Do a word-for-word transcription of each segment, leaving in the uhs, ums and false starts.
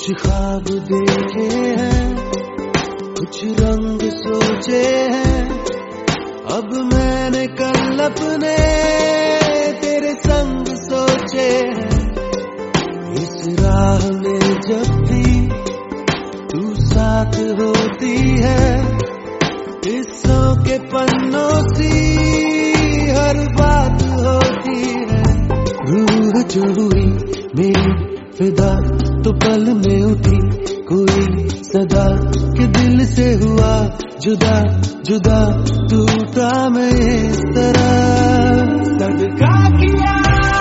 कुछ ख्वाब देखे हैं, कुछ रंग सोचे हैं, अब मैंने कल अपने तेरे संग सोचे हैं। इस राह में जब भी तू साथ होती है, किस्सों के पन्नों सी हर बात होती है। रूह जो हुई मेरी फिदा तो पल में उठी कोई सदा के दिल से हुआ जुदा जुदा टूटा मैं इस तरह। सदका किया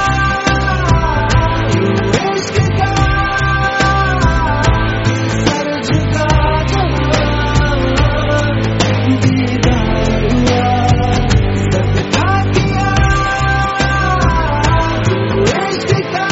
इश्क का सर झुका दीदार हुआ। सदका किया इश्क का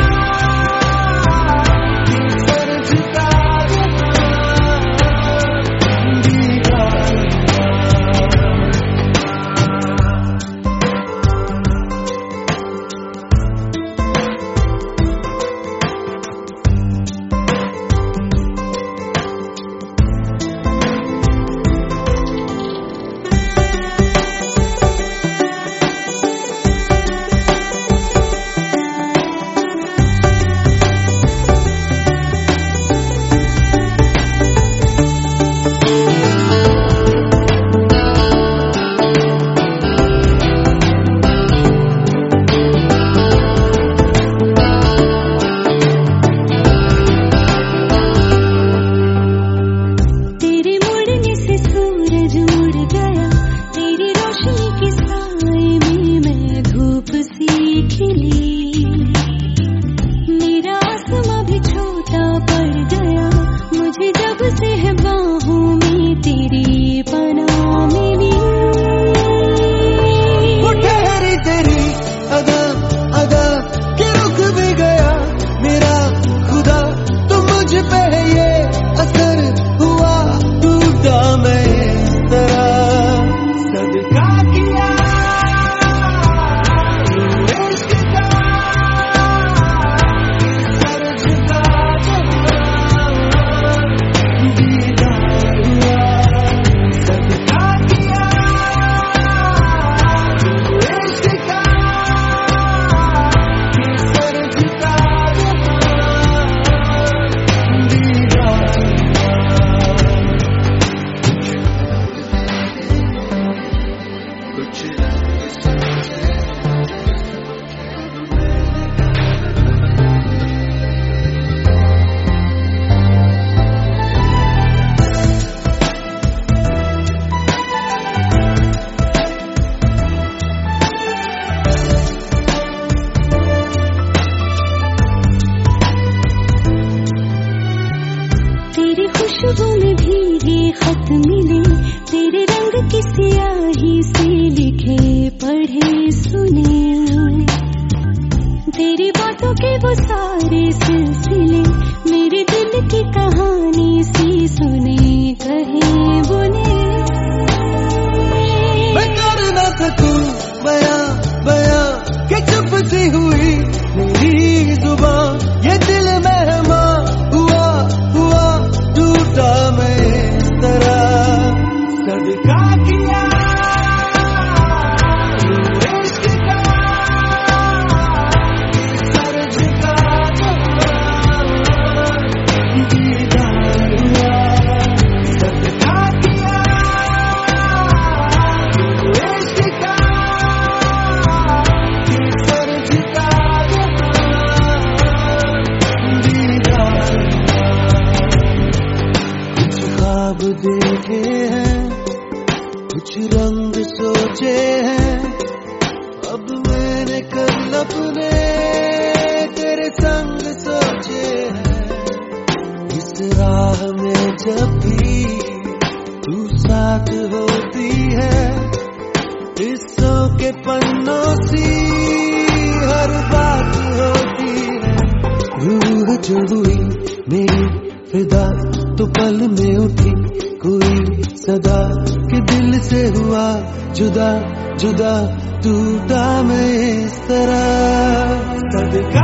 खुशबू में भीगे खत मिले, तेरे रंग की स्याही से लिखे पढ़े सुने, तेरी बातों के वो सारे सिलसिले मेरे दिल की कहानी सी सुने कहे बुने। मैं कर न सकूं बयां बयां कि चुप सी हुई मेरी जुबान, ये दिल मेहमा हुआ हुआ टूटा मैं इस तरह। सदका किया इश्क का सर झुका दीदार हुआ। सदका किया इश्क का सर झुका दीदार। कुछ ख्वाब देखे हैं, कुछ रंग सोचे हैं, अब मैंने कल अपने तेरे संग सोचे हैं। इस राह में जब भी तू साथ होती है, किस्सों के पन्नों सी हर बात होती है। रूह जो हुई मेरी फिदा तो पल में उठी कोई सदा के दिल से हुआ जुदा जुदा टूटा मैं इस तरह। सदका